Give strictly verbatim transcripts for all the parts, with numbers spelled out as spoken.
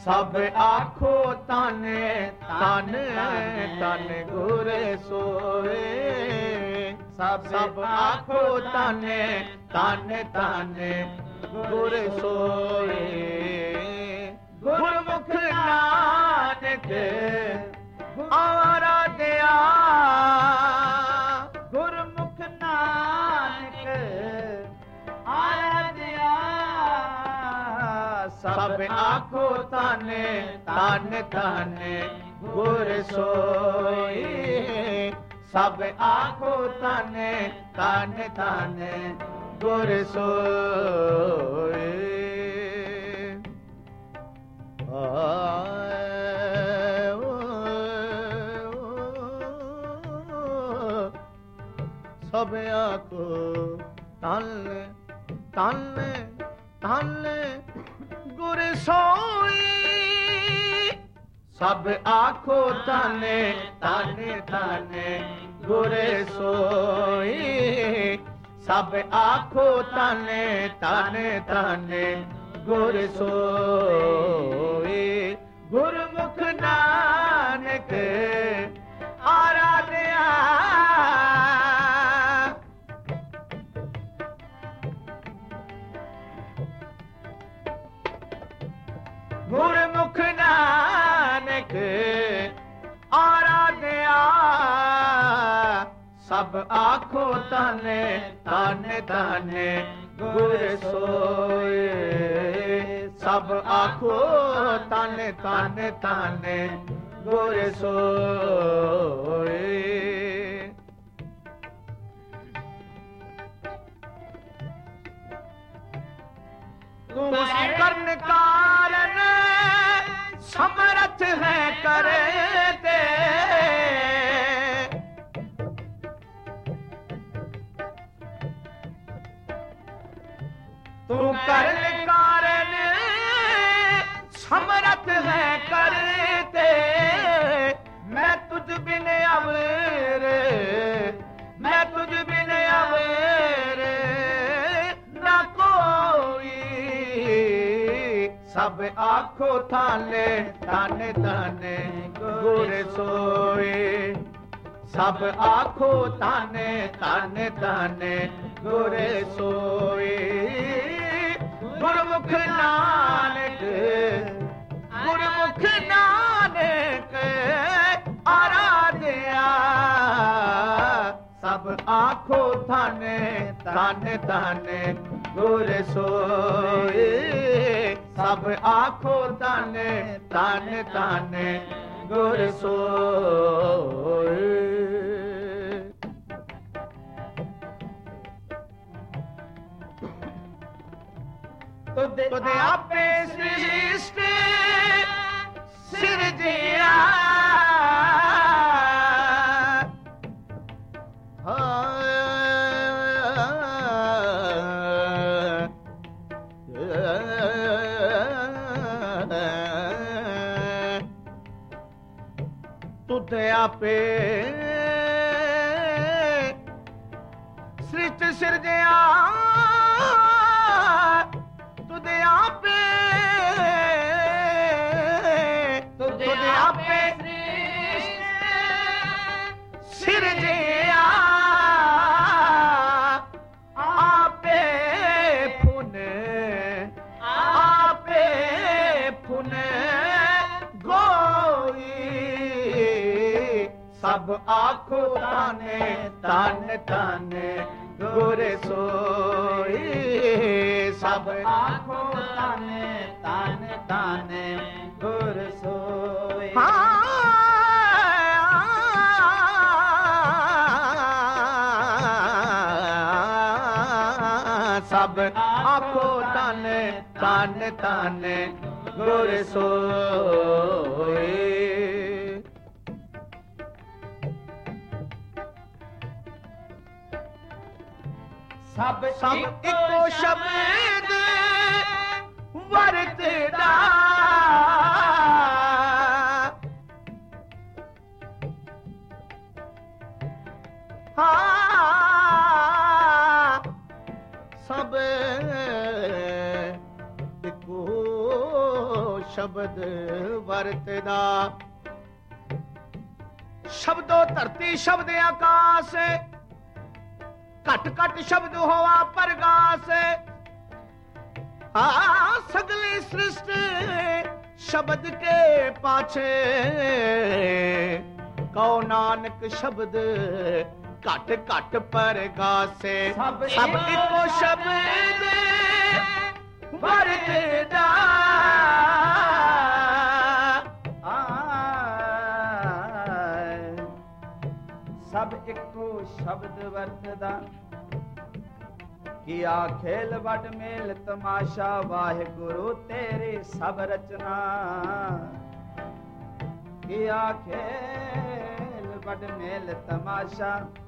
सब आखो ताने तान तान गुर सोए सब सब आखो ताने तान तान गुर सोए गुरमुख नानक आराध्या गुरमुख नानक आराध्या सब आखो ताने तान तान गुर सोई सब आखो ताने तान तान गुर सोई सब आखो तान तान तान गुर सोई सब आखो ताने ताने ताने गुर सोई सब आखो ताने ताने ताने गुर सोई गुरमुख नानक आराध्या गुरमुख नानक आराध्या सब आखो ताने ताने ताने गुर सोए सब आखो ताने ताने ताने गुर सोए तुम करन कारण समर्थ है करे दे तू करन कारण समर्थ है करते मैं तुझ बिन अवर मैं तुझ बिन अवर ना कोई सब आखो थाने ताने ताने गुर सोए सब आखो ताने ताने ताने गुर सोए गुरमुख नानक गुरमुख नानक आराध्या सब आखो थाने ताने ताने गुर सोए सब आखो ताने ताने ताने गुर सोए तुझे आपे सृष्टि सिरजिया तुझे आपे सृष्टि सिरजिया तुझे आपे तुझे आपे सिरजिया आपे फुने आपे फुने गोई सब आखो ताने ताने ताने गुर सोई सब आखो ताने ताने ताने गुर सोई सब आखो ताने ताने ताने गुर सोई सब सब इको शब्द वरतदा हाँ सब इको शब्द वरतदा। शब्दो धरती शब्द आकाश, घट घट शब्द होवा परगास। हाँ सगली सृष्टि शब्द के पाछे, कहो नानक शब्द घट घट परगासे। सब इको शब्द वरतदा। सब इको शब्द वरतदा। किया खेल वड मेल तमाशा, वाहिगुरु तेरी सब रचना। किया खेल वड मेल तमाशा,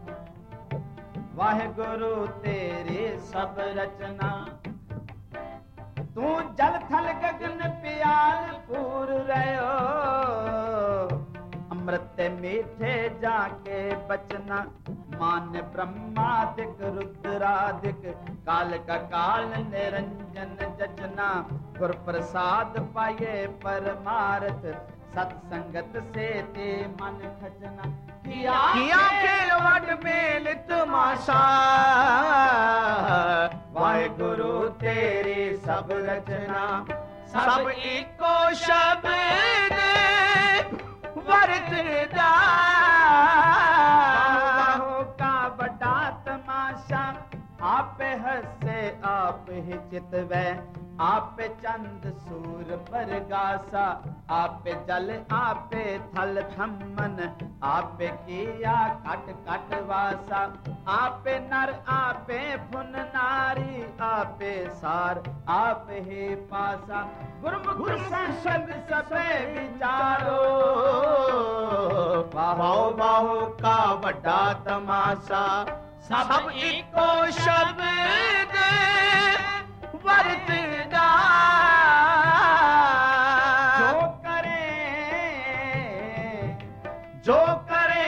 वाहिगुरु तेरी सब रचना। तू जल थल गगन प्याल पूर रहो, अमृत मीठे जाके बचना। मान ब्रह्मादिक रुद्रादिक, काल का काल निरंजन जचना। गुर प्रसाद पाए परमार्थ, सत्संगत से ते मन खजना। किया खेल वड मेल तमाशा, वाहिगुरु तेरी सब रचना। सब इको शब्द वरतदा। बाहों का बड़ा तमाशा, आप हंसे आप ही चितवै। आप चंद सूर परगासा, आप जल आप थल थमन। आप किया कट कट वासा, आप नर आप फुन नारी। आप सार आप ही पासा, गुरमुख संसद सबे विचारो। बाहो बाहो का बड़ा तमाशा, सब इको शब्द वरतदा। जो करे जो करे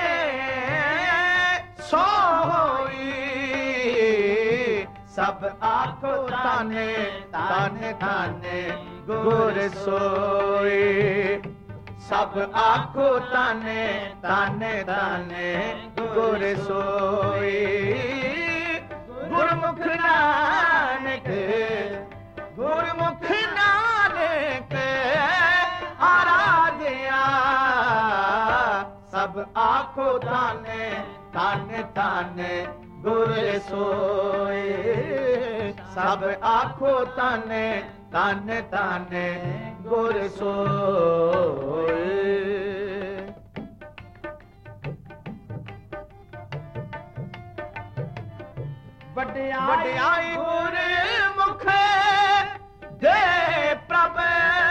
सो होई, सब आखो ताने ताने ताने गुर सोई। सब आखो ताने ताने ताने गुर सोई। गुरमुख नानक गुरमुख नानक आराध्या। सब आखो ताने ताने ताने गुर सोए। सब आखो ताने ताने ताने गुर सोए। वड्याई गुर मुख दे प्रभ।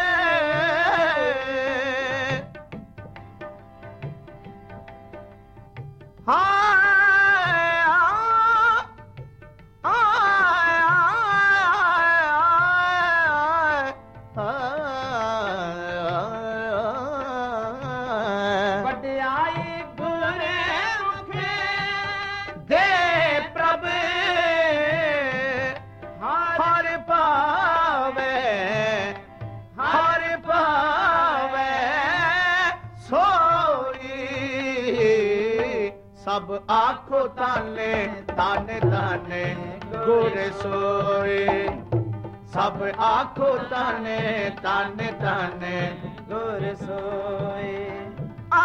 सब आखो ताने ताने ताने गुर सोए। सब आखो ताने ताने ताने गुर सोए। आ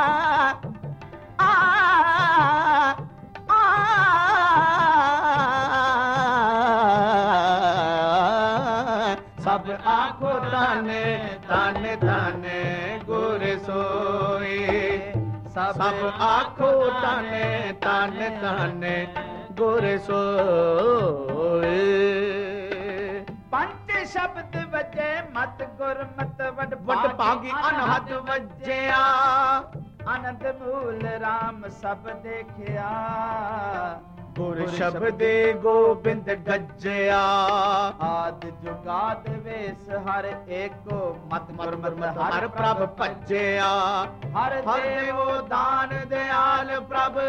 आ आ सब आखो ताने ताने ताने गुर सोए। सब आखो ताने ताने ताने गुर सोए। पंच शब्द वजे मत गुर मत वड वड भागी अनहद वज्जिया। आनंद मूल राम सब देखिया। गुर शब्दे गोबिंद गज्जिया। आद जुगाद वेश हर एको मत मत मत मत हर प्रभ भज्जिया। हर देवो दान दयाल प्रभ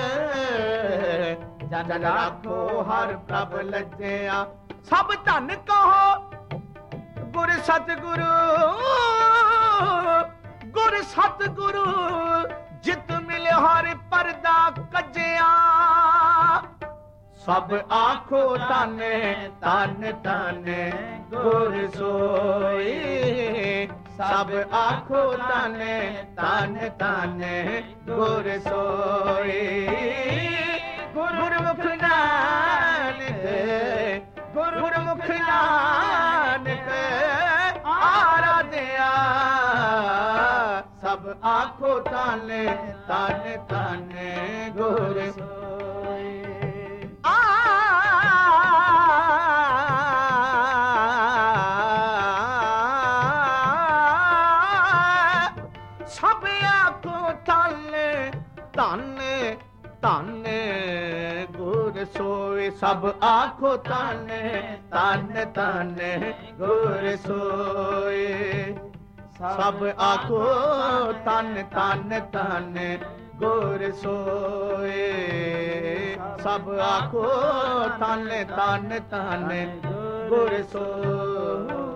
जन राखो हर प्रभ लज्जिया। सब धन कहो गुर सतगुरु गुर सतगुरु जित मिले हर परदा कजिया सब आखो ताने ताने ताने गुर सोई सब आखो ताने ताने ताने गुर सोई गुरमुख नानक गुरमुख नानक आराध्या सब आखो ताने ताने ताने गुर सोई सब आखो ताने ताने ताने गुर सोए सब आखो ताने ताने ताने गुर सोए सब आखो ताने ताने ताने गुर सोए सब आखो ताने ताने ताने गुर सोए